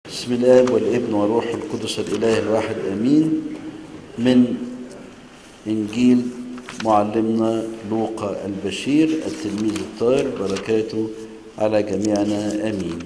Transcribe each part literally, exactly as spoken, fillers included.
بسم الله والابن وروح القدس الإله الواحد آمين. من إنجيل معلمنا لوقا البشير التلميذ الطاهر، بركاته على جميعنا آمين.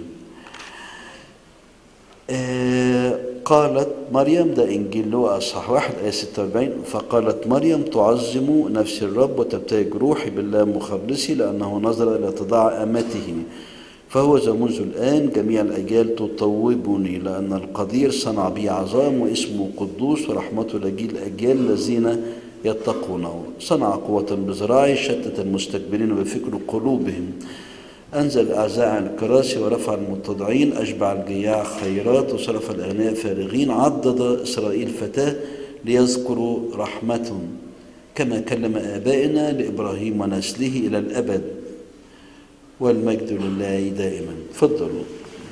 آه قالت مريم، ده إنجيل لوقا أصحاح واحد آية ستة وأربعين، فقالت مريم تعظم نفس الرب وتبتهج روحي بالله مخلصي لأنه نظر إلى اتضاع أمته، فهو ذا منذ الآن جميع الأجيال تطوبني، لأن القدير صنع بي عظام واسمه قدوس ورحمته لجيل الأجيال الذين يتقونه. صنع قوة بذراعي، شتت المستكبرين بفكر قلوبهم، أنزل الأعزاء عن الكراسي ورفع المتضعين، أشبع الجياع خيرات وصرف الأغنياء فارغين، عضد إسرائيل فتاة ليذكروا رحمتهم كما كلم آبائنا لإبراهيم ونسله إلى الأبد، والمجد لله دائما. تفضلوا.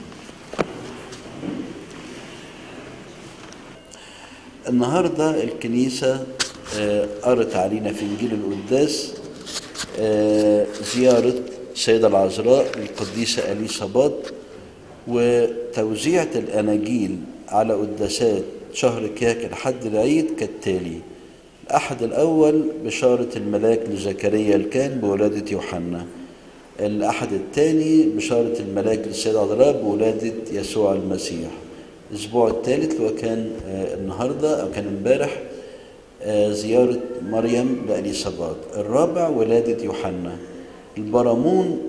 النهارده الكنيسة قرت علينا في إنجيل القداس زيارة السيدة العذراء القديسة أليصابات، وتوزيعة الأناجيل على قداسات شهر كياك لحد العيد كالتالي: الأحد الأول بشارة الملاك لزكريا الكاهن بولادة يوحنا، الأحد الثاني بشارة الملاك للسيدة العذراء بولادة يسوع المسيح، الأسبوع الثالث اللي هو كان النهارده أو كان امبارح زيارة مريم لأليصابات، الرابع ولادة يوحنا، البرامون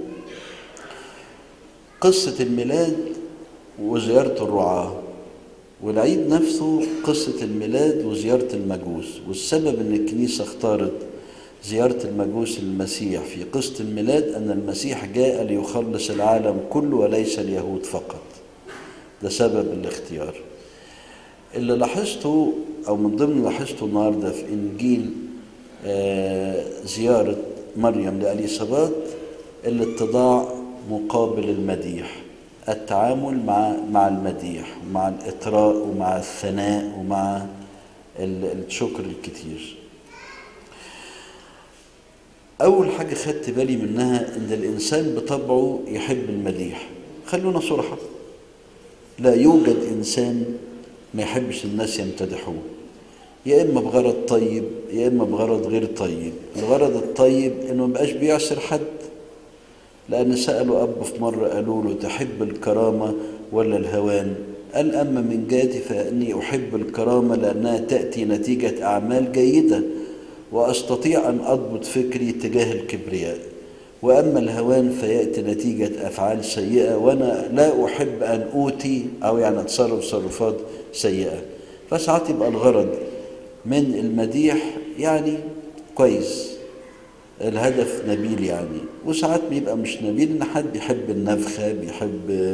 قصة الميلاد وزيارة الرعاة، والعيد نفسه قصة الميلاد وزيارة المجوس. والسبب أن الكنيسة اختارت زيارة المجوس للمسيح في قصة الميلاد أن المسيح جاء ليخلص العالم كله وليس اليهود فقط. ده سبب الاختيار. اللي لاحظته أو من ضمن اللي لاحظته النهارده في إنجيل آه زيارة مريم لأليصابات الاتضاع مقابل المديح، التعامل مع مع المديح ومع الإطراء ومع الثناء ومع الشكر الكتير. أول حاجة خدت بالي منها إن الإنسان بطبعه يحب المديح. خلونا صراحة، لا يوجد إنسان ما يحبش الناس يمتدحوه، يا إما بغرض طيب يا إما بغرض غير طيب. الغرض الطيب إنه مبقاش بيعسر حد، لأن سألوا أب في مرة قالوا له: تحب الكرامة ولا الهوان؟ قال: أما من جهتي فإني أحب الكرامة لأنها تأتي نتيجة أعمال جيدة وأستطيع أن أضبط فكري تجاه الكبرياء، وأما الهوان فيأتي نتيجة أفعال سيئة وأنا لا أحب أن أوتي أو يعني أتصرف تصرفات سيئة. فساعات يبقى الغرض من المديح يعني كويس، الهدف نبيل يعني، وساعات بيبقى مش نبيل، إن حد بيحب النفخة، بيحب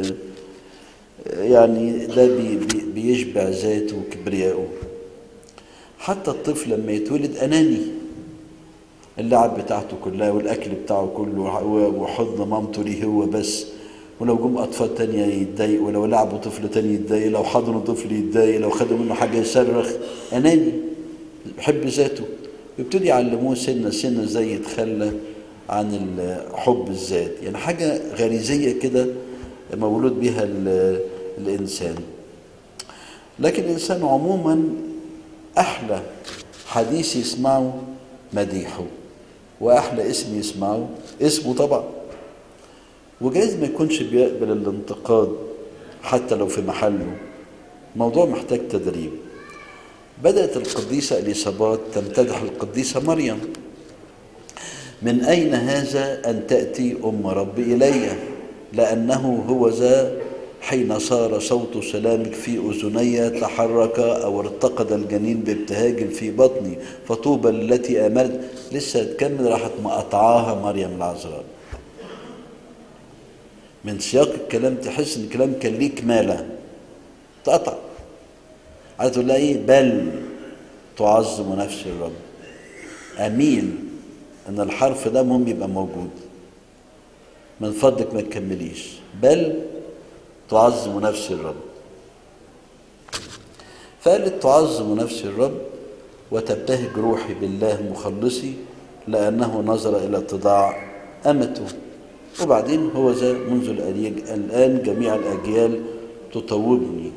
يعني ده بي بي بيشبع ذاته وكبريائه. حتى الطفل لما يتولد أناني، اللعب بتاعته كلها والأكل بتاعه كله وحضن مامته ليه هو بس، ولو جم أطفال تانية يتضايق، ولو لعبوا طفل تاني يتضايق، لو حضنوا طفل يتضايق، لو خدوا منه حاجة يصرخ. أناني، بيحب ذاته. يبتدي يعلموه سنة سنة ازاي يتخلى عن حب الذات، يعني حاجة غريزية كده مولود بها الإنسان. لكن الإنسان عموما أحلى حديث يسمعه مديحه، وأحلى اسم يسمعه اسمه طبعا. وجايز ما يكونش بيقبل الانتقاد حتى لو في محله، موضوع محتاج تدريب. بدأت القديسة أليصابات تمتدح القديسة مريم: من أين هذا أن تأتي أم رب إلي؟ لأنه هو ذا حين صار صوت سلامك في أذني تحرك أو ارتقد الجنين بابتهاج في بطني، فطوبى التي آمنت. لسه تكمل، راحت مقطعاها مريم العذراء. من سياق الكلام تحس ان الكلام كان ليه كماله، تقطع. عايز تقول لها ايه؟ بل تعظم نفس الرب. امين ان الحرف ده مهم يبقى موجود، من فضلك ما تكمليش. بل تعظم نفس الرب. فقالت تعظم نفس الرب وتبتهج روحي بالله مخلصي لأنه نظر إلى اتضاع أمته. وبعدين هو ذا منذ الآن جميع الأجيال تطوبني.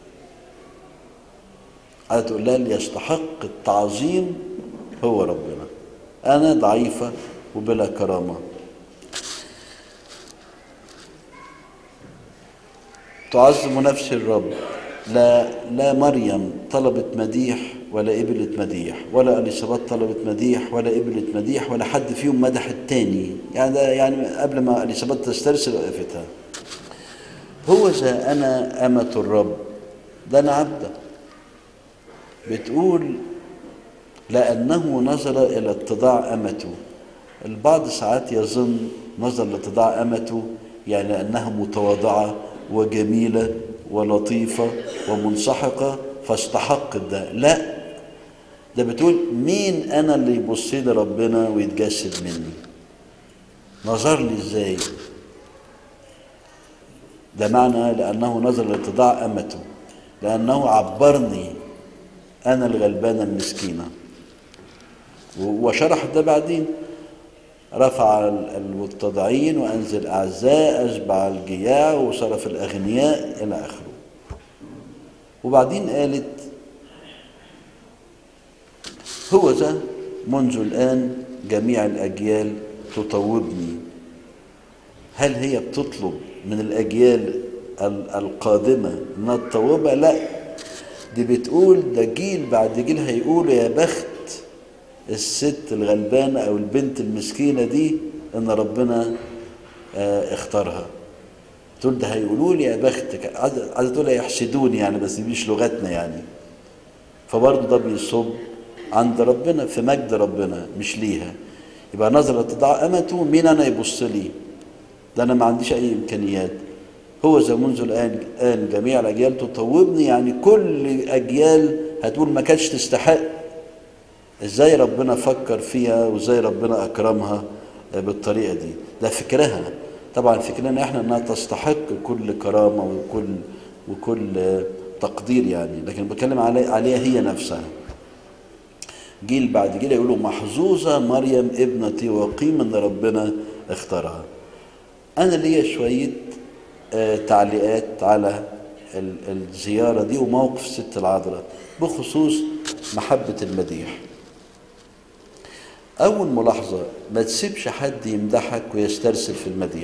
عايزة تقول لها اللي يستحق التعظيم هو ربنا، أنا ضعيفة وبلا كرامة. تعظم نفسي الرب. لا لا مريم طلبت مديح ولا قبلت مديح، ولا اليصابات طلبت مديح ولا قبلت مديح، ولا حد فيهم مدح التاني. يعني ده يعني قبل ما اليصابات تسترسل وقفتها. هو ذا أنا أمة الرب، ده أنا عبده. بتقول لأنه نظر إلى اتضاع أمته. البعض ساعات يظن نظر لاتضاع أمته يعني لأنها متواضعة وجميلة ولطيفة ومنسحقة فاستحقت ده. لا، ده بتقول مين أنا اللي يبص لي ربنا ويتجسد مني؟ نظر لي إزاي؟ ده معنى لأنه نظر لاتضاع أمته، لأنه عبرني أنا الغلبانة المسكينة. وشرح ده بعدين، رفع المتضعين وأنزل أعزاء، أشبع الجياع وصرف الأغنياء إلى آخره. وبعدين قالت هو ذا منذ الآن جميع الأجيال تطوبني. هل هي بتطلب من الأجيال القادمة انها تطوبها؟ لا، دي بتقول ده جيل بعد جيل هيقولوا يا بخت الست الغلبانة أو البنت المسكينة دي إن ربنا اه اختارها. تقول ده هيقولوا لي يا بختك، عايزة تقول يحسدوني يعني، بس دي مش لغتنا يعني. فبرضه ده بيصب عند ربنا في مجد ربنا مش ليها. يبقى نظر اتضاع أمته، مين أنا يبص لي؟ ده أنا ما عنديش أي إمكانيات. هو ذا منذ الآن آن جميع الأجيال تطوبني، يعني كل أجيال هتقول ما كانتش تستحق. ازاي ربنا فكر فيها وازاي ربنا اكرمها بالطريقه دي؟ ده فكرها. طبعا فكرنا احنا انها تستحق كل كرامه وكل وكل تقدير يعني، لكن بتكلم علي عليها هي نفسها. جيل بعد جيل يقولوا محظوظه مريم ابنتي وقيم ان ربنا اختارها. انا ليا شويه تعليقات على الزياره دي وموقف الست العذراء بخصوص محبه المديح. أول ملاحظة، ما تسيبش حد يمدحك ويسترسل في المديح،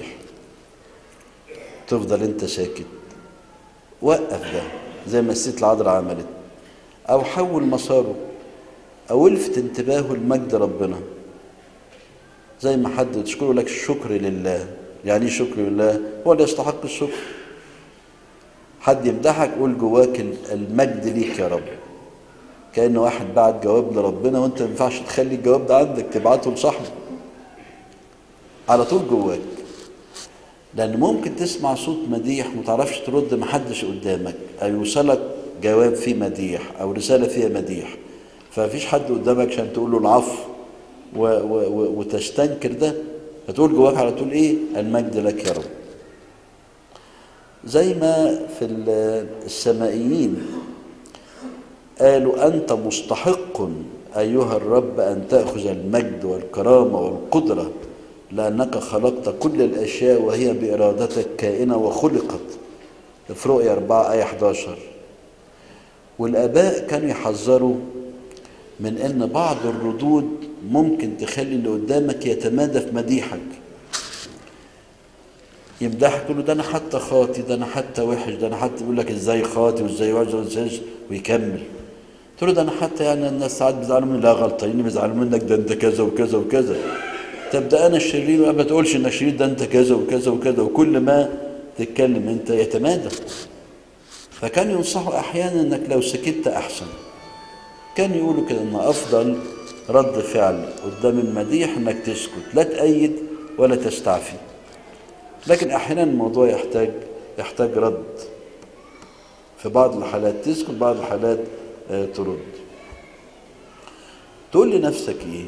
تفضل أنت ساكت، وقف ده زي ما الست العذراء عملت، أو حول مساره، أو الفت انتباهه لمجد ربنا. زي ما حد تشكره لك الشكر لله، يعني ايه شكر لله؟ هو اللي يستحق الشكر. حد يمدحك قول جواك المجد ليك يا رب، كأن واحد بعت جواب لربنا وانت ما ينفعش تخلي الجواب ده عندك، تبعته لصاحبه على طول جواك. لأن ممكن تسمع صوت مديح وما تعرفش ترد، محدش قدامك، أو يوصلك جواب فيه مديح أو رسالة فيها مديح، فمفيش حد قدامك عشان تقول له العفو و و و وتستنكر ده، هتقول جواك على طول إيه؟ المجد لك يا رب. زي ما في السمائيين قالوا أنت مستحق أيها الرب أن تأخذ المجد والكرامة والقدرة، لأنك خلقت كل الأشياء وهي بإرادتك كائنة وخلقت. في رؤيا أربعة آية إحدى عشر. والآباء كانوا يحذروا من أن بعض الردود ممكن تخلي اللي قدامك يتمادى في مديحك، يمدحك يقول له ده أنا حتى خاطي، ده أنا حتى وحش، ده أنا حتى، يقول لك إزاي خاطي وإزاي وحش وإزاي، ويكمل. تقول له ده أنا حتى يعني الناس ساعات بيزعلوا مني، لا غلطانين بيزعلوا منك، ده أنت كذا وكذا وكذا. طب ده أنا الشرير، ما تقولش إنك شرير، ده أنت كذا وكذا وكذا، وكل ما تتكلم أنت يتمادى. فكان ينصحوا أحيانا إنك لو سكت أحسن. كان يقولوا كده إن أفضل رد فعل قدام المديح إنك تسكت، لا تأيد ولا تستعفي. لكن أحيانا الموضوع يحتاج يحتاج رد. في بعض الحالات تسكت، بعض الحالات آه ترد. تقول لنفسك إيه؟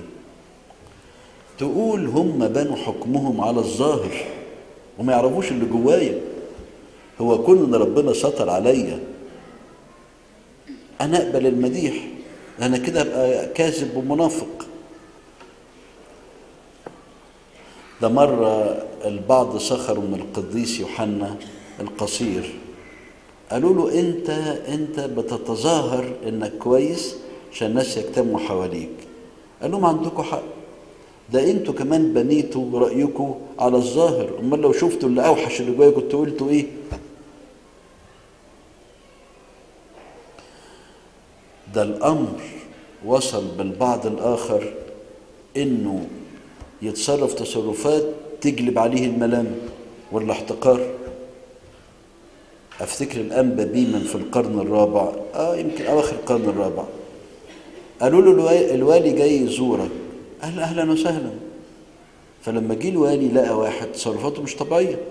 تقول هم بنوا حكمهم على الظاهر وما يعرفوش اللي جوايا. هو كون ان ربنا سطر عليا انا اقبل المديح، انا كده ابقى كاذب ومنافق. ده مرة البعض سخروا من القديس يوحنا القصير، قالوا له انت انت بتتظاهر انك كويس عشان الناس يجتمعوا حواليك. قال لهم عندكم حق، ده انتوا كمان بنيتوا رايكم على الظاهر، امال لو شفتوا اللي اوحش اللي جوايا كنتوا قلتوا ايه؟ ده الامر وصل بالبعض الاخر انه يتصرف تصرفات تجلب عليه الملام والاحتقار. افتكر الانبا بيمن في القرن الرابع، اه يمكن اواخر القرن الرابع، قالوا له الوالي جاي يزورك، قال اهلا وسهلا. فلما جه الوالي لقى واحد تصرفاته مش طبيعيه،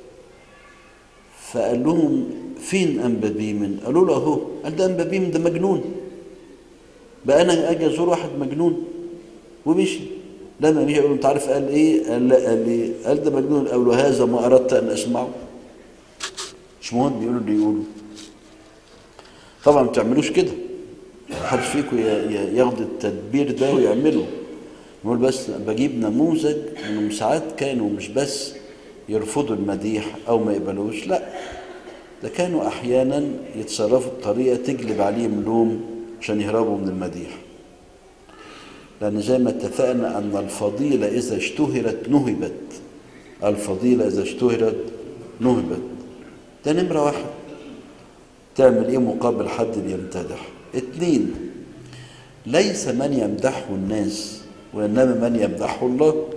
فقال لهم فين انبا بيمن؟ قالوا له اهو. قال ده انبا بيمن ده مجنون، بقى انا اجي ازور واحد مجنون؟ ومشي. لما مشي يقول انت عارف قال ايه؟ قال لا قال ايه؟ قال ده مجنون. قال له هذا ما اردت ان اسمعه. مش مهم بيقولوا اللي يقولوا، طبعا ما تعملوش كده، محدش فيكم ياخد التدبير ده ويعمله. نقول بس بجيب نموذج انهم ساعات كانوا مش بس يرفضوا المديح او ما يقبلوش، لا ده كانوا احيانا يتصرفوا بطريقه تجلب عليهم لوم عشان يهربوا من المديح. لان زي ما اتفقنا ان الفضيله اذا اشتهرت نهبت، الفضيله اذا اشتهرت نهبت. ده نمره واحد. تعمل ايه مقابل حد بيمتدح؟ اتنين، ليس من يمدحه الناس وإنما من يمدحه الله.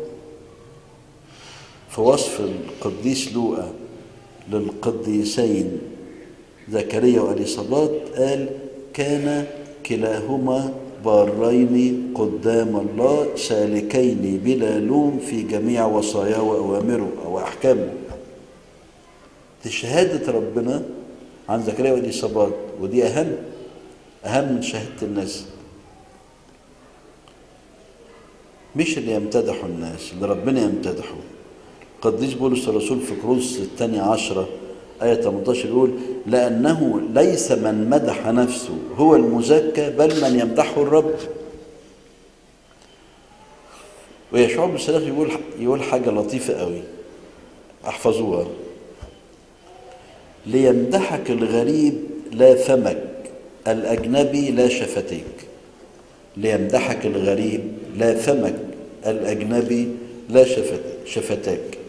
في وصف القديس لوقا للقديسين زكريا وإليصابات قال كان كلاهما بارين قدام الله سالكين بلا لوم في جميع وصاياه وأوامره أو أحكامه. دي شهادة ربنا عن زكريا وإليصابات، ودي أهم أهم من شهادة الناس. مش اللي يمتدحوا الناس، اللي ربنا يمتدحه. قديس بولس الرسول في كورنثوس الثانية عشرة آية ثمانية عشر يقول لأنه ليس من مدح نفسه هو المزكى بل من يمدحه الرب. ويشوع بن سراخ يقول يقول حاجة لطيفة قوي، احفظوها: ليمدحك الغريب لا فمك، الأجنبي لا شفتيك. ليمدحك الغريب لا فمك، الأجنبي لا شفتاك.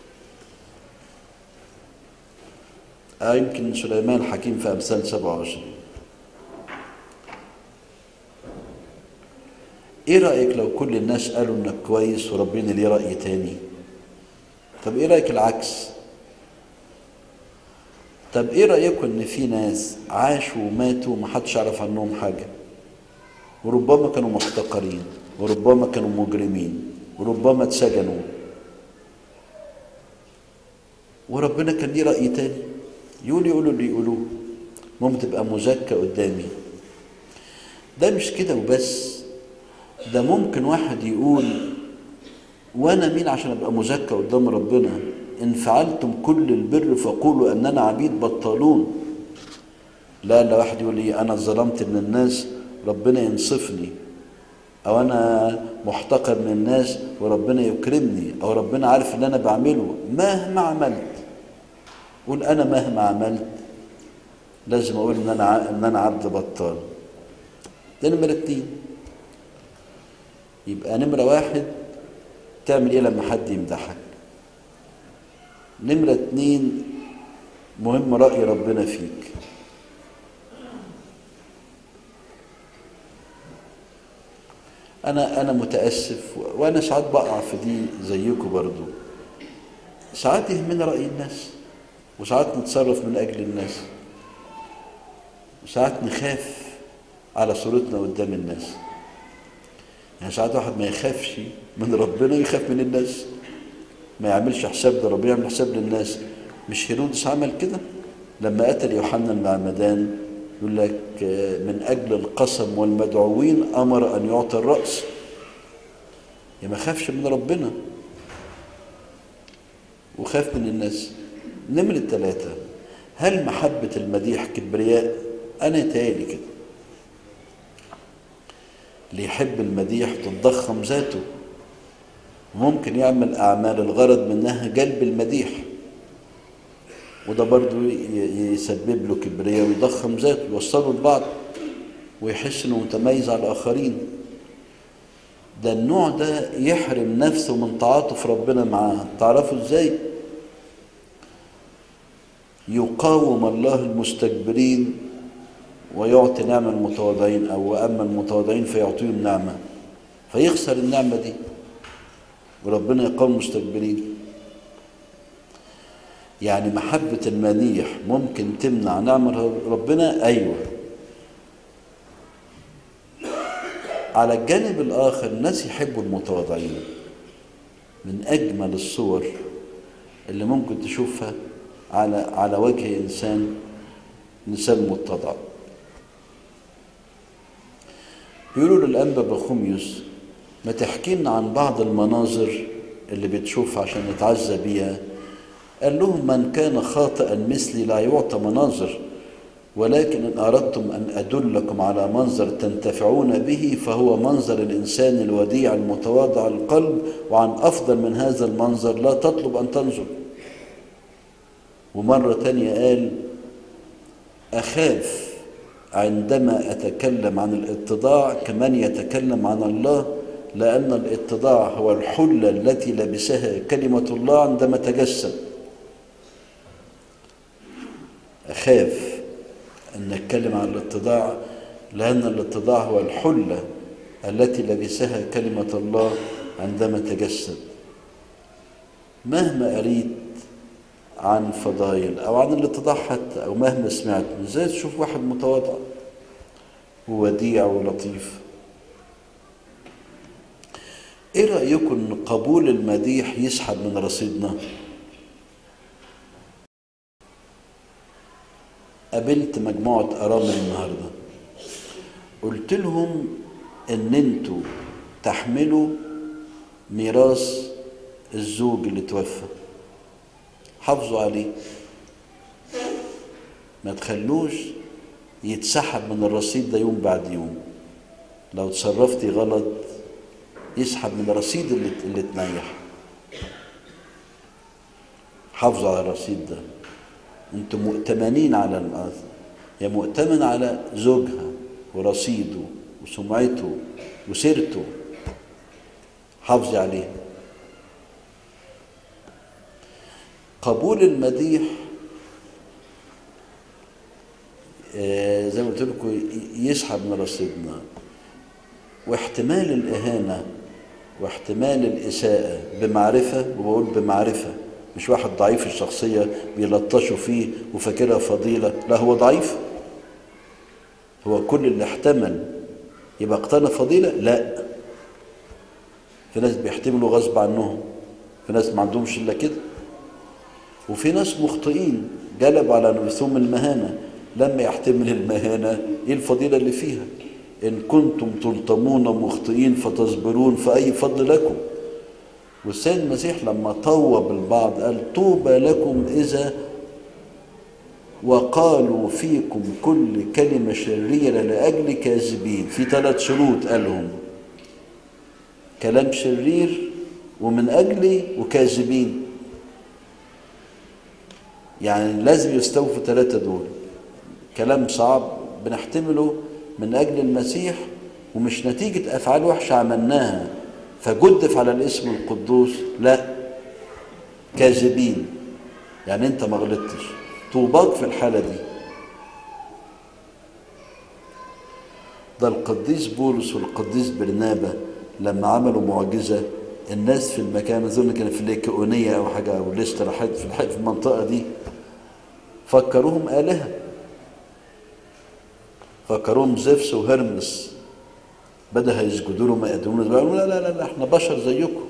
آه يمكن سليمان الحكيم في أمثال سبعة وعشرين. إيه رأيك لو كل الناس قالوا إنك كويس وربنا ليه رأي تاني؟ طب إيه رأيك العكس؟ طب إيه رأيكم إن في ناس عاشوا وماتوا ومحدش يعرف عنهم حاجة، وربما كانوا محتقرين، وربما كانوا مجرمين، وربما اتسجنوا، وربنا كان ليه رأي تاني؟ يقول يقولوا اللي يقولوه، ممكن تبقى مزكى قدامي. ده مش كده وبس، ده ممكن واحد يقول وانا مين عشان ابقى مزكى قدام ربنا؟ ان فعلتم كل البر فقولوا اننا عبيد بطالون. لا لا واحد يقول لي انا ظلمت من الناس ربنا ينصفني، او انا محتقر من الناس وربنا يكرمني، او ربنا عارف اللي انا بعمله مهما عملت. قول انا مهما عملت لازم اقول ان انا ان انا عبد بطال. ده نمرة اتنين. يبقى نمرة واحد تعمل ايه لما حد يمدحك؟ نمرة اتنين مهم رأي ربنا فيك. انا انا متاسف وانا ساعات بقع في دي زيكم برضو. ساعات يهمنا راي الناس، وساعات نتصرف من اجل الناس، وساعات نخاف على صورتنا قدام الناس. يعني ساعات واحد ما يخافش من ربنا ويخاف من الناس، ما يعملش حساب لربنا يعمل حساب للناس. مش هيرودس عمل كده لما قتل يوحنا المعمدان؟ يقول لك من أجل القسم والمدعوين أمر أن يعطى الرأس. يا ما خافش من ربنا وخاف من الناس. نمرة ثلاثة، هل محبة المديح كبرياء؟ أنا يتهيألي كده. اللي يحب المديح تتضخم ذاته، ممكن يعمل أعمال الغرض منها جلب المديح. وده برضو يسبب له كبرياء ويضخم ذاته ويوصله لبعض ويحس انه متميز على الاخرين. ده النوع ده يحرم نفسه من تعاطف ربنا معاه. تعرفوا ازاي؟ يقاوم الله المستكبرين ويعطي نعمة المتواضعين، او واما المتواضعين فيعطيهم نعمة، فيخسر النعمة دي وربنا يقاوم المستكبرين. يعني محبة المديح ممكن تمنع نعمة ربنا؟ ايوه. على الجانب الآخر الناس يحبوا المتواضعين. من أجمل الصور اللي ممكن تشوفها على على وجه إنسان إنسان متضع. بيقولوا للأنبا بخوميوس ما تحكي لنا عن بعض المناظر اللي بتشوفها عشان نتعزى بيها. قال لهم من كان خاطئا مثلي لا يعطى مناظر، ولكن إن أردتم أن أدلكم على منظر تنتفعون به فهو منظر الإنسان الوديع المتواضع القلب، وعن أفضل من هذا المنظر لا تطلب أن تنظر. ومرة تانية قال أخاف عندما أتكلم عن الاتضاع كمن يتكلم عن الله، لأن الاتضاع هو الحلة التي لبسها كلمة الله عندما تجسد. أخاف أن نتكلم عن الاتضاع لأن الاتضاع هو الحلة التي لبسها كلمة الله عندما تجسد. مهما قريت عن فضائل أو عن الاتضاع حتى، أو مهما سمعت، ازاي تشوف واحد متواضع ووديع ولطيف؟ ايه رأيكم ان قبول المديح يسحب من رصيدنا؟ قابلت مجموعة أرامل النهاردة، قلت لهم ان انتوا تحملوا ميراث الزوج اللي توفى، حافظوا عليه، ما تخلوش يتسحب من الرصيد ده يوم بعد يوم. لو تصرفتي غلط يسحب من الرصيد اللي اللي تنيح. حافظوا على الرصيد ده. انتم مؤتمنين على الأرض، يا مؤتمن على زوجها ورصيده وسمعته وسيرته، حافظي عليه. قبول المديح آه زي ما قلت لكم يسحب من رصيدنا، واحتمال الإهانة واحتمال الإساءة بمعرفة، وبقول بمعرفة، مش واحد ضعيف الشخصية بيلطشوا فيه وفاكرها فضيلة، لا هو ضعيف، هو كل اللي احتمل يبقى اقتنى فضيلة؟ لا، في ناس بيحتملوا غصب عنهم، في ناس ما عندهمش إلا كده، وفي ناس مخطئين جلبوا على نفسهم المهانة، لما يحتمل المهانة ايه الفضيلة اللي فيها؟ إن كنتم تلطمون مخطئين فتصبرون فأي فضل لكم. والسيد المسيح لما طوب البعض قال طوبى لكم إذا وقالوا فيكم كل كلمة شريرة لأجل كاذبين. في ثلاث شروط قالهم: كلام شرير ومن أجلي وكاذبين. يعني لازم يستوفوا ثلاثة دول. كلام صعب بنحتمله من أجل المسيح ومش نتيجة أفعال وحشة عملناها فجدف على الاسم القدوس، لا، كاذبين، يعني أنت ما غلطتش، طوباك في الحالة دي. ده القديس بولس والقديس برنابا لما عملوا معجزة، الناس في المكان أظن كان في ليكئونية أو حاجة أو لسه في المنطقة دي فكروهم آلهة، فكروهم زفس وهرمس، بدأ يسجدوا له ما يقدمون، لا لا لا احنا بشر زيكم.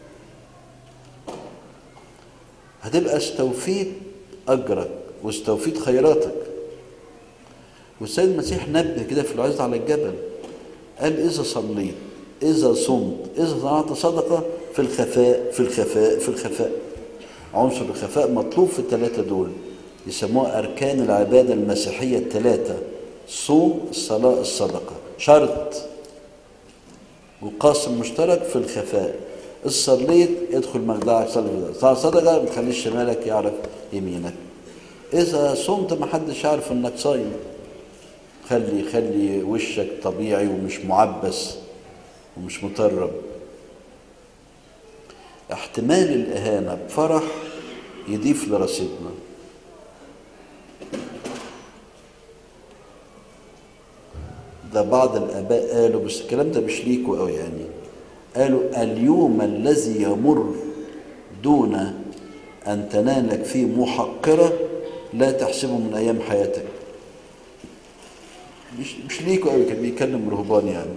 هتبقى استوفيت أجرك واستوفيت خيراتك. والسيد المسيح نبه كده في العظة على الجبل، قال إذا صليت، إذا صمت، إذا صنعت صدقة، في الخفاء في الخفاء في الخفاء. عنصر الخفاء مطلوب في الثلاثة دول، يسموها أركان العبادة المسيحية الثلاثة: الصوم، الصلاة، الصدقة. شرط وقاسم مشترك في الخفاء. صليت ادخل مخدعك صلي، صدقة ما تخليش شمالك يعرف يمينك. إذا صمت ما حدش عارف إنك صايم. خلي خلي وشك طبيعي ومش معبس ومش مطرب. احتمال الإهانة بفرح يضيف لرصيدنا. ده بعض الآباء قالوا، بس الكلام ده مش ليكوا قوي يعني، قالوا اليوم الذي يمر دون أن تنالك فيه محقرة لا تحسبه من أيام حياتك. مش مش ليكوا قوي، كان بيتكلم رهبان يعني.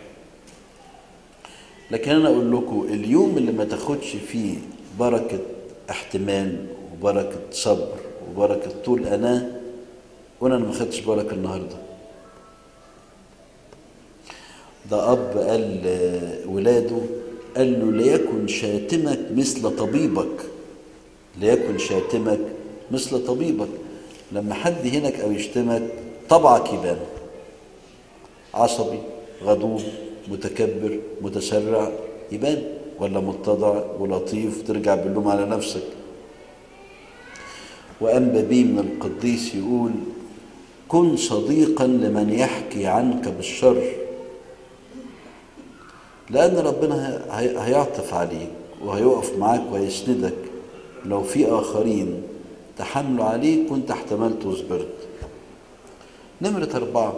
لكن أنا أقول لكم اليوم اللي ما تاخدش فيه بركة احتمال وبركة صبر وبركة طول أناة، وأنا ما خدتش بركة النهارده. ده أب قال ولاده، قال له ليكن شاتمك مثل طبيبك، ليكن شاتمك مثل طبيبك. لما حد يهينك أو يشتمك طبعك يبان، عصبي، غضوب، متكبر، متسرع، يبان، ولا متضع ولطيف ترجع باللوم على نفسك. وأنبا بيه من القديس يقول كن صديقا لمن يحكي عنك بالشر، لأن ربنا هيعطف عليك وهيقف معاك وهيسندك لو في آخرين تحملوا عليك وانت احتملت وصبرت. نمرة أربعة،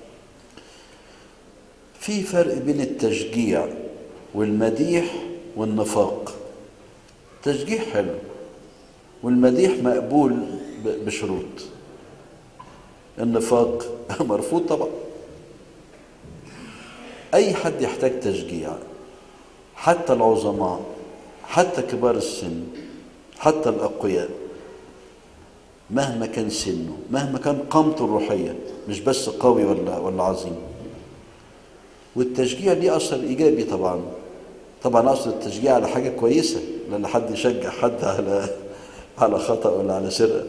في فرق بين التشجيع والمديح والنفاق. التشجيع حلو والمديح مقبول بشروط. النفاق مرفوض طبعا. أي حد يحتاج تشجيع، حتى العظماء، حتى كبار السن، حتى الأقوياء، مهما كان سنه، مهما كان قامته الروحية، مش بس قوي ولا ولا عظيم. والتشجيع ليه أثر إيجابي طبعا. طبعا أصل التشجيع على حاجة كويسة، لأن حد يشجع حد على على خطأ ولا على سرقة.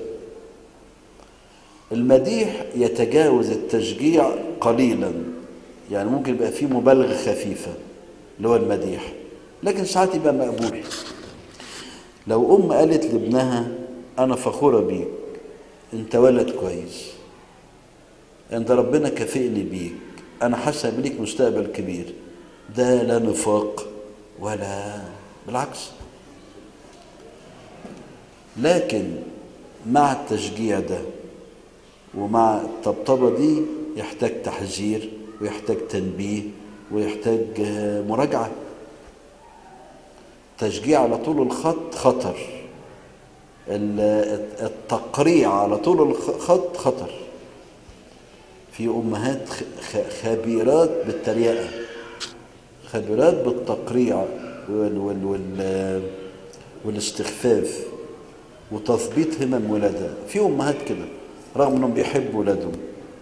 المديح يتجاوز التشجيع قليلا، يعني ممكن يبقى فيه مبالغة خفيفة اللي هو المديح، لكن ساعات يبقى مقبول. لو أم قالت لابنها أنا فخورة بيك، أنت ولد كويس، أنت ربنا كافئني بيك، أنا حاسة بليك مستقبل كبير، ده لا نفاق ولا بالعكس. لكن مع التشجيع ده ومع الطبطبة دي يحتاج تحذير ويحتاج تنبيه ويحتاج مراجعة. تشجيع على طول الخط خطر، التقريع على طول الخط خطر. في أمهات خبيرات بالتريقة، خبيرات بالتقريع وال وال وال والاستخفاف وتثبيط همم ولادها. في أمهات كده رغم أنهم بيحبوا ولادهم.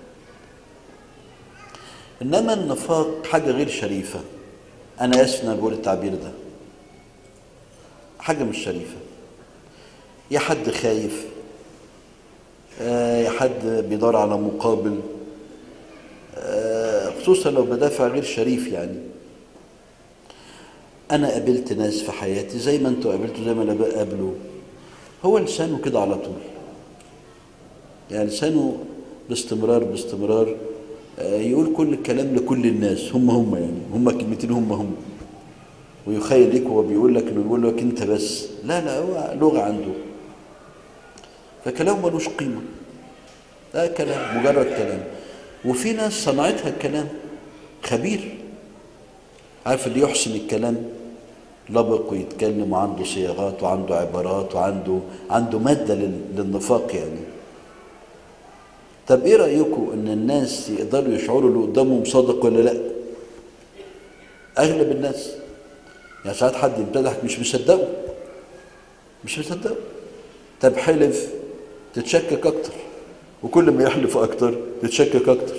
إنما النفاق حاجة غير شريفة. أنا آسف إن أنا بقول التعبير ده، حاجة مش شريفة. يا حد خايف، يا حد بيدور على مقابل، خصوصا لو بدافع غير شريف. يعني أنا قابلت ناس في حياتي زي ما أنتوا قابلتوا، زي ما أنا بقابله، هو لسانه كده على طول، يعني لسانه باستمرار باستمرار يقول كل الكلام لكل الناس، هم هم يعني هم كلمتين هم هم، ويخيل ليك هو بيقول لك انه بيقول لك انت بس. لا لا، هو لغة عنده، فكلامه ملوش قيمة، ده كلام مجرد كلام. وفي ناس صنعتها الكلام، خبير، عارف اللي يحسن الكلام، لبق ويتكلم وعنده صياغات وعنده عبارات وعنده عنده مادة للنفاق يعني. طب ايه رأيكم ان الناس يقدروا يشعروا اللي قدامهم صادق ولا لا؟ اغلب الناس يعني ساعات حد يمتدحك مش مصدقه، مش مصدقه. طب حلف تتشكك اكتر، وكل ما يحلف اكتر تتشكك اكتر.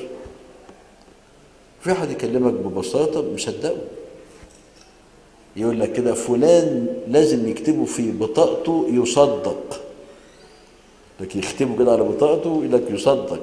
في حد يكلمك ببساطة مصدقه، يقول لك كده فلان لازم يكتبوا في بطاقته يصدق، لكن يكتبوا كده على بطاقته يقول لك يصدق.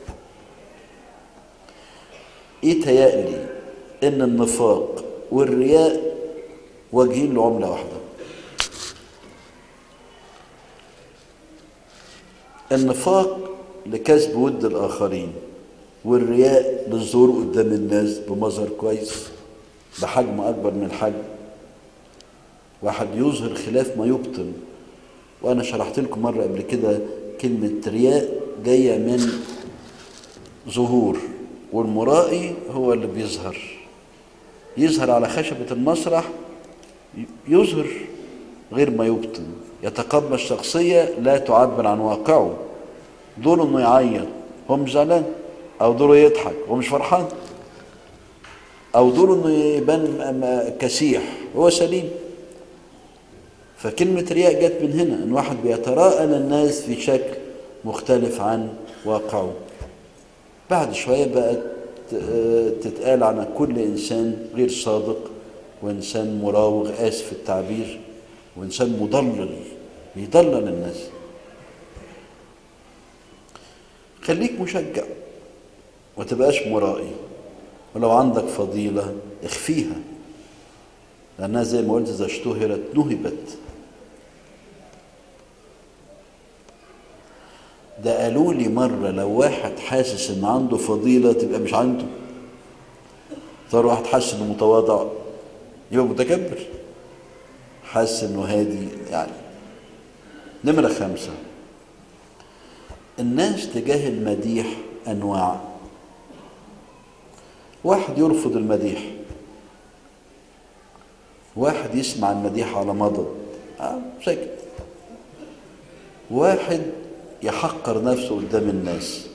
ايه تهيألي ان النفاق والرياء واجهين لعملة واحدة. النفاق لكسب ود الآخرين، والرياء للظهور قدام الناس بمظهر كويس بحجم أكبر من الحجم. واحد يظهر خلاف ما يبطن. وأنا شرحت لكم مرة قبل كده كلمة رياء جاية من ظهور، والمرائي هو اللي بيظهر، يظهر على خشبة المسرح، يظهر غير ما يبطن، يتقمص شخصية لا تعبر عن واقعه. دوره انه يعيط هو مش زعلان، او دوره يضحك هو مش فرحان، او دوره انه يبان كسيح هو سليم. فكلمة رياء جت من هنا، ان واحد بيتراءى للناس في شكل مختلف عن واقعه. بعد شوية بقت تتقال عن كل إنسان غير صادق، وإنسان مراوغ، آسف التعبير، وإنسان مضلل بيضلل الناس. خليك مشجع وتبقاش مرائي، ولو عندك فضيلة اخفيها، لأنها زي ما قلت إذا اشتهرت نهبت. ده قالوا لي مرة لو واحد حاسس إن عنده فضيلة تبقى مش عنده. صار واحد حاسس إنه متواضع يبقى متكبر، حاسس إنه هادي يعني. نمرة خمسة، الناس تجاه المديح أنواع. واحد يرفض المديح، واحد يسمع المديح على مضض آه ساكت، واحد يحقر نفسه قدام الناس،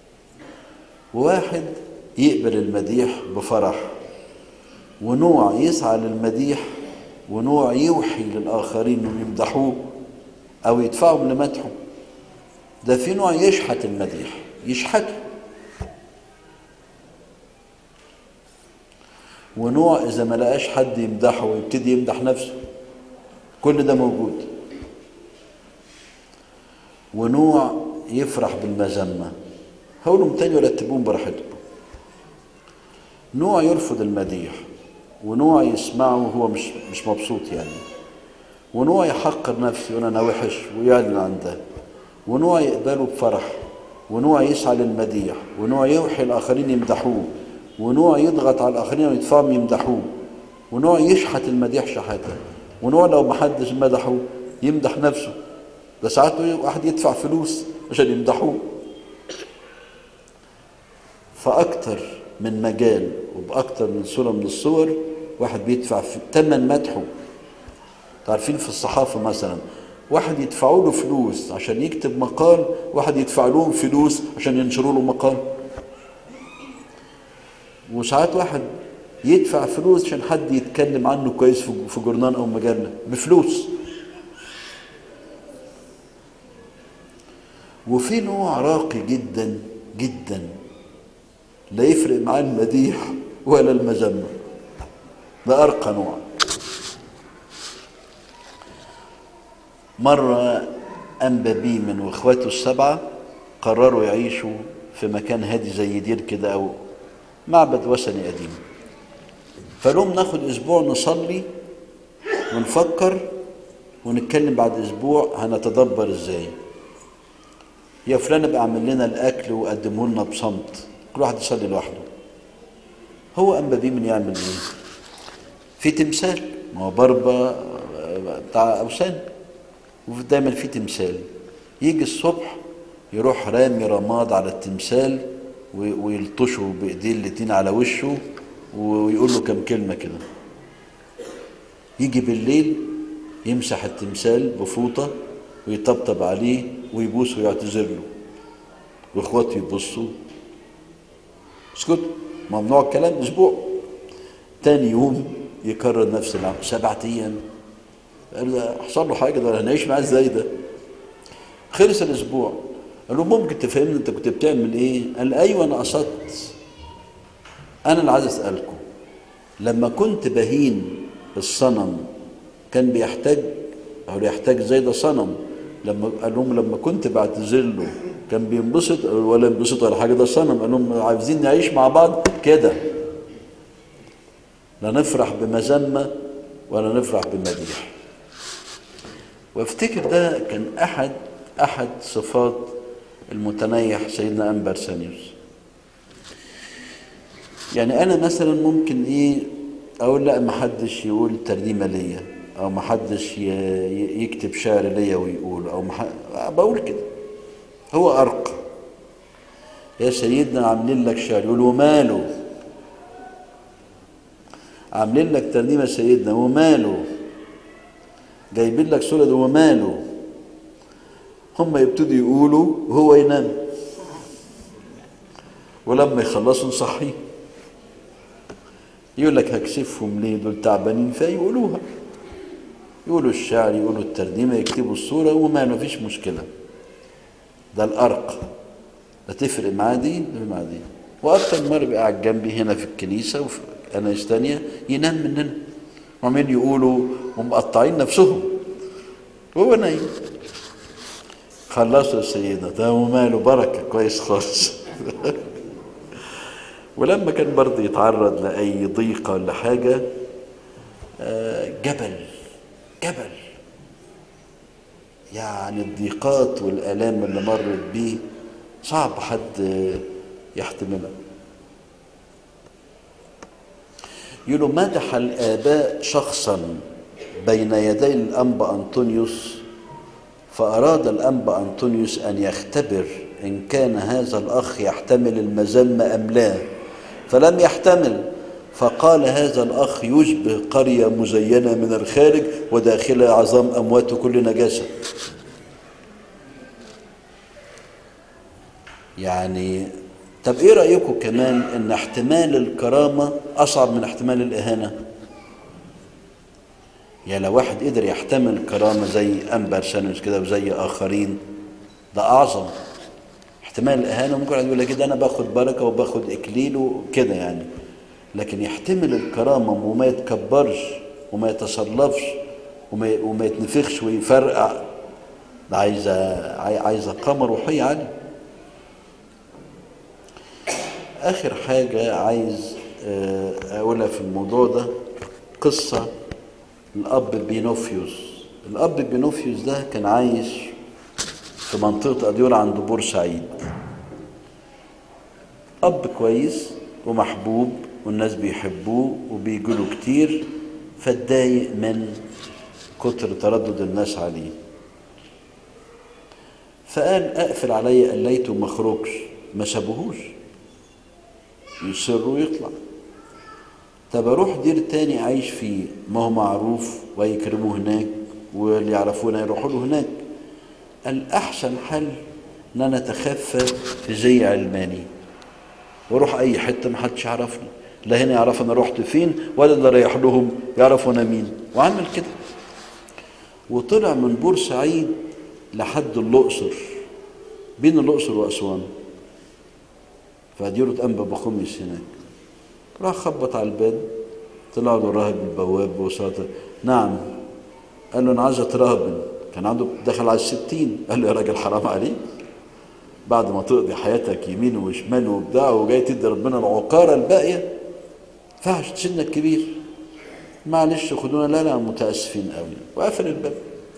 واحد يقبل المديح بفرح، ونوع يسعى للمديح، ونوع يوحي للآخرين انهم يمدحوه أو يدفعهم لمدحه. ده في نوع يشحت المديح، يشحته، ونوع إذا ما لقاش حد يمدحه ويبتدي يمدح نفسه. كل ده موجود. ونوع يفرح بالمذمة، هقولهم تاني ورتبوهم براحتكم. نوع يرفض المديح، ونوع يسمعه وهو مش مش مبسوط يعني، ونوع يحقر نفسه يقول أنا وحش ويعلن عن ده، ونوع يقبله بفرح، ونوع يسعى للمديح، ونوع يوحي الآخرين يمدحوه، ونوع يضغط على الآخرين ويدفعهم يمدحوه، ونوع يشحت المديح شحاته، ونوع لو محدش مدحه يمدح نفسه. ده ساعات واحد يدفع فلوس عشان يمدحوه. فأكتر من مجال وبأكتر من صورة من الصور واحد بيدفع في تمن مدحه. تعرفين في الصحافة مثلا واحد يدفعوا له فلوس عشان يكتب مقال، واحد يدفع لهم فلوس عشان ينشروا له مقال. وساعات واحد يدفع فلوس عشان حد يتكلم عنه كويس في جورنال أو مجلة بفلوس. وفي نوع راقي جدا جدا لا يفرق معاه المديح ولا المذمة، ده أرقى نوع. مرة أنبا بيمن وإخواته السبعة قرروا يعيشوا في مكان هادي زي دير كده أو معبد وثني قديم، فلهم ناخد أسبوع نصلي ونفكر ونتكلم بعد أسبوع هنتدبر إزاي. يا فلان ابقى اعمل لنا الأكل وقدمه لنا بصمت، كل واحد يصلي لوحده. هو أنبا بيمن يعمل إيه؟ في تمثال، ما هو بربة بتاع أوثان، ودايما في تمثال. يجي الصبح يروح رامي رماد على التمثال ويلطشه بإيديه الاتنين على وشه ويقول له كم كلمة كده. يجي بالليل يمسح التمثال بفوطة ويطبطب عليه ويبوسه ويعتذر له، واخواته يبصوا اسكت، ممنوع الكلام. اسبوع تاني يوم يكرر نفس العمل سبعة ايام. قال له حصل له حاجه، ده هنعيش معاه ازاي ده؟ خلص الاسبوع قال له ممكن تفهمني انت كنت بتعمل ايه؟ قال ايوه انا قصدت. انا اللي عايز اسالكم، لما كنت بهين الصنم كان بيحتاج او يحتاج زي ده صنم؟ لما قال لهم لما كنت بعتذر له كان بينبسط ولا ينبسط ولا حاجه؟ ده صنم. قال لهم عايزين نعيش مع بعض كده، لا نفرح بمذمه ولا نفرح بمديح. وافتكر ده كان احد احد صفات المتنيح سيدنا أنبا أرسانيوس. يعني أنا مثلا ممكن إيه أقول لا ما حدش يقول ترنيمة ليا، أو ما حدش يكتب شعر ليا ويقول، أو ما بقول كده. هو أرقى. يا سيدنا عاملين لك شعر، يقول وماله، عاملين لك ترنيمة سيدنا وماله، جايبين لك صورة ده وماله. هم يبتدوا يقولوا وهو ينام، ولما يخلصوا نصحيه. يقول لك هكسفهم ليه دول تعبانين، فيقولوها، يقولوا الشعر، يقولوا الترنيمة، يكتبوا الصورة وما مفيش مشكلة. ده الأرق، لا تفرق معاه دي لا معاه دي. وأكتر مرة بقى قاعد جنبي هنا في الكنيسة وفي كنايس تانية ينام مننا، وعمالين يقولوا ومقطعين نفسهم وهو نايم. خلصوا السيدة ده وماله، بركة كويس خالص. ولما كان برضه يتعرض لأي ضيقة ولا حاجة، جبل جبل يعني الضيقات والآلام اللي مرت بيه صعب حد يحتملها. يقولوا مدح الآباء شخصا بين يدي الأنبا أنطونيوس، فأراد الأنبا أنطونيوس أن يختبر إن كان هذا الأخ يحتمل المذمة أم لا، فلم يحتمل، فقال هذا الأخ يشبه قرية مزينة من الخارج وداخلها عظام أموات كل نجاسة. يعني طب إيه رأيكم كمان إن احتمال الكرامة أصعب من احتمال الإهانة؟ يعني لو واحد قدر يحتمل الكرامة زي أنبا أرسانيوس كده وزي آخرين، ده أعظم. احتمال الإهانة ممكن يقول لك كده أنا باخد بركة وباخد إكليل وكده يعني، لكن يحتمل الكرامة وما يتكبرش وما يتصلفش وما وما يتنفخش ويفرقع، ده عايزة عايزة قامة روحية عالية. آخر حاجة عايز أقولها في الموضوع ده قصة الأب بينوفيوس. الأب بينوفيوس ده كان عايش في منطقة أديورة عند بورسعيد. أب كويس ومحبوب والناس بيحبوه وبيجوا كتير، فاتضايق من كتر تردد الناس عليه، فقال أقفل علي قليته وما اخرجش. ما سابوهوش، يصر ويطلع. طب اروح دير تاني اعيش فيه، ما هو معروف ويكرموه هناك واللي يعرفونا يروحوا له هناك. قال احسن حل ان انا اتخفى في زي علماني واروح اي حته ما حدش يعرفني، لا هنا يعرف انا رحت فين ولا اللي رايح لهم يعرفوا انا مين. وعمل كده وطلع من بورسعيد لحد الاقصر، بين الاقصر واسوان، فديرة انبا بخميس هناك. راح خبط على الباب، طلع له راهب البواب وساطر. نعم. قال له انا عايز اتراهبن. كان عنده دخل على الستين. قال له يا راجل حرام عليك، بعد ما تقضي حياتك يمين وشمال وبتاع وجاي تدي ربنا العقاره الباقيه، فعش سنك كبير، معلش خدونا. لا لا متاسفين قوي، وقفل الباب.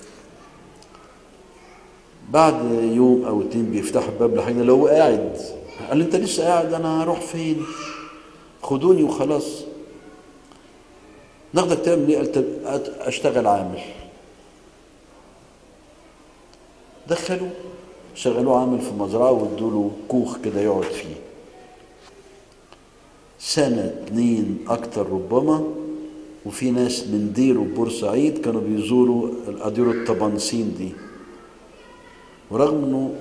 بعد يوم او اتنين بيفتحوا الباب لحاجه لو قاعد. قال لي انت لسه قاعد؟ انا هروح فين؟ خدوني وخلاص. ناخدك تعمل ايه؟ قلت اشتغل عامل. دخلوا شغلوه عامل في مزرعه وادوا له كوخ كده يقعد فيه سنه اتنين اكتر ربما. وفي ناس من ديره بورسعيد كانوا بيزوروا الاديره الطبنسين دي، ورغم انه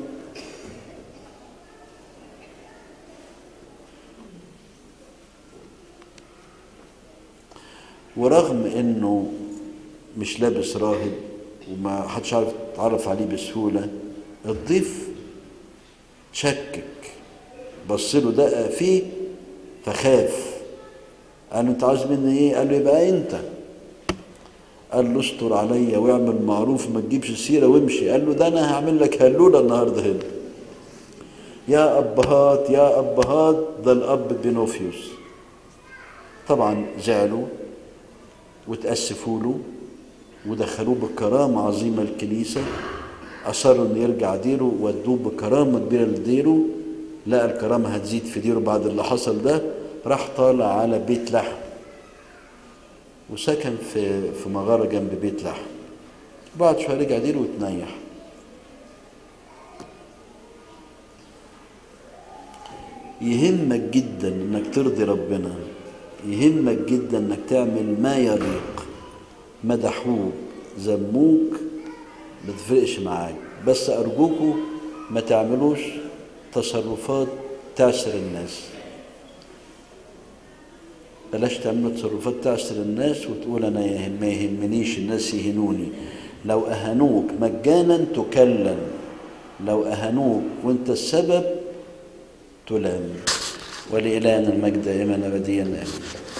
ورغم انه مش لابس راهب وما حدش عارف يتعرف عليه بسهوله، الضيف شكك، بص له دقق فيه فخاف. قال له انت عايز مني ايه؟ قال له يبقى انت. قال له استر عليا واعمل معروف ما تجيبش السيره وامشي. قال له ده انا هعمل لك هلوله النهارده هنا. يا ابهات يا ابهات، ده الاب بينوفيوس. طبعا زعلوا وتأسفوا له ودخلوه بكرامة عظيمة الكنيسة، أصروا إنه يرجع ديره، ودوه بكرامة كبيرة لديره. لقى الكرامة هتزيد في ديره بعد اللي حصل ده، راح طالع على بيت لحم وسكن في في مغارة جنب بيت لحم. بعد شوية رجع ديره وتنيح. يهمك جدا انك ترضي ربنا، يهمك جدا انك تعمل ما يليق. مدحوك ذموك ما تفرقش معاك، بس ارجوكوا ما تعملوش تصرفات تعسر الناس. بلاش تعملوا تصرفات تعسر الناس وتقول انا يهم ما يهمنيش الناس يهنوني. لو اهانوك مجانا تكلم، لو اهانوك وانت السبب تلام. ولإلهنا المجد دائما ابديا امين.